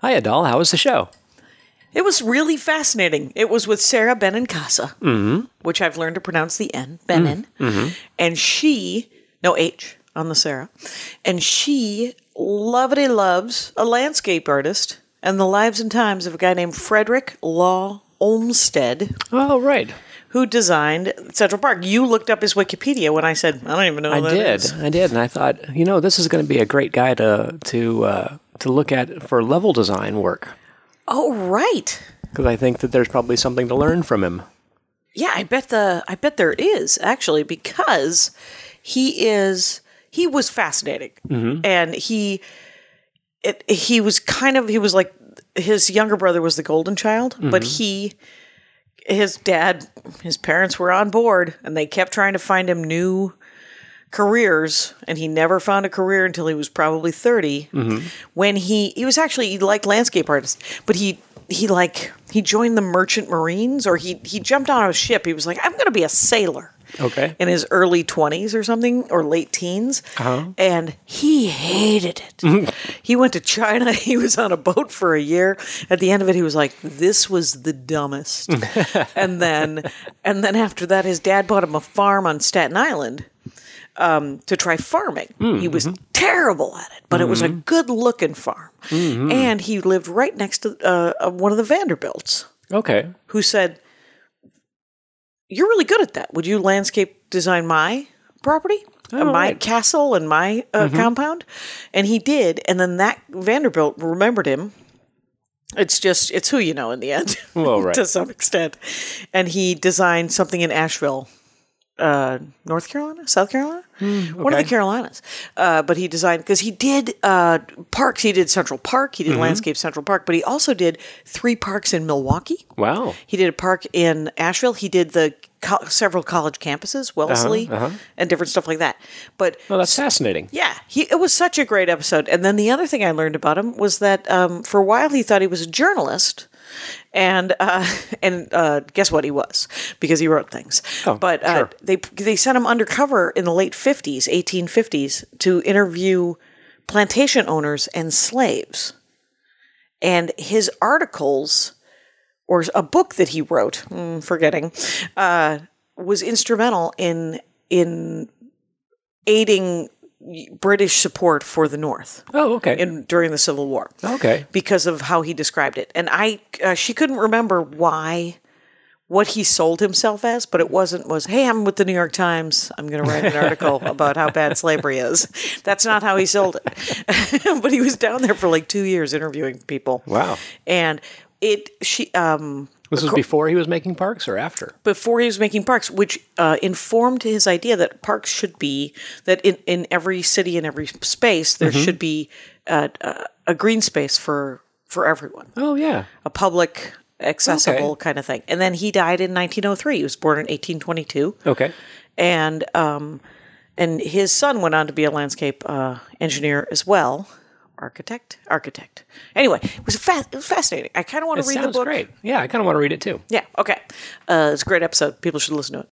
Hi, Adal. How was the show? It was really fascinating. It was with Sarah Benincasa, which I've learned to pronounce the N, Benin. And she, no H on the Sarah, and she loves a landscape artist and the lives and times of a guy named Frederick Law Olmsted. Oh, right. Who designed Central Park. You looked up his Wikipedia when I said, I don't even know who that is. I did. And I thought, this is going to be a great guy to look at for level design work. Oh, right. Because I think that there's probably something to learn from him. Yeah, I bet there is, actually, because he was fascinating. And he was like, his younger brother was the golden child, but his parents were on board, and they kept trying to find him new careers, and he never found a career until he was probably 30. When he liked landscape artists, but he joined the Merchant Marines, or he jumped on a ship. He was like, I'm going to be a sailor. Okay. In his early 20s or something, or late teens. And he hated it. He went to China. He was on a boat for a year. At the end of it, he was like, this was the dumbest. and then after that, his dad bought him a farm on Staten Island to try farming. He was terrible at it, but it was a good-looking farm. And he lived right next to one of the Vanderbilts. Okay. Who said, you're really good at that. Would you landscape design my property? My castle and my compound? And he did. And then that Vanderbilt remembered him. It's who you know in the end. Well, right. To some extent. And he designed something in Asheville, North Carolina? South Carolina? One of the Carolinas. But he designed, because he did parks. He did Central Park. He did Landscape Central Park. But he also did 3 parks in Milwaukee. Wow. He did a park in Asheville. He did the several college campuses, Wellesley, and different stuff like that. But that's fascinating. Yeah. It was such a great episode. And then the other thing I learned about him was that for a while he thought he was a journalist. And guess what he was, because he wrote things. But sure. They sent him undercover in the late 50s, 1850s, to interview plantation owners and slaves. And his articles, or a book that he wrote, forgetting, was instrumental in aiding British support for the North. Oh, okay. During the Civil War. Okay. Because of how he described it. And she couldn't remember what he sold himself as, but it was, hey, I'm with the New York Times. I'm going to write an article about how bad slavery is. That's not how he sold it. But he was down there for like 2 years interviewing people. Wow. And this was before he was making parks or after? Before he was making parks, which informed his idea that parks should be, that in every city, in every space, there should be a green space for everyone. Oh, yeah. A public, accessible kind of thing. And then he died in 1903. He was born in 1822. Okay. And his son went on to be a landscape engineer as well. Architect. Anyway, it was fascinating. I kind of want to read the book. It sounds great. Yeah, I kind of want to read it too. Yeah, okay. It's a great episode. People should listen to it.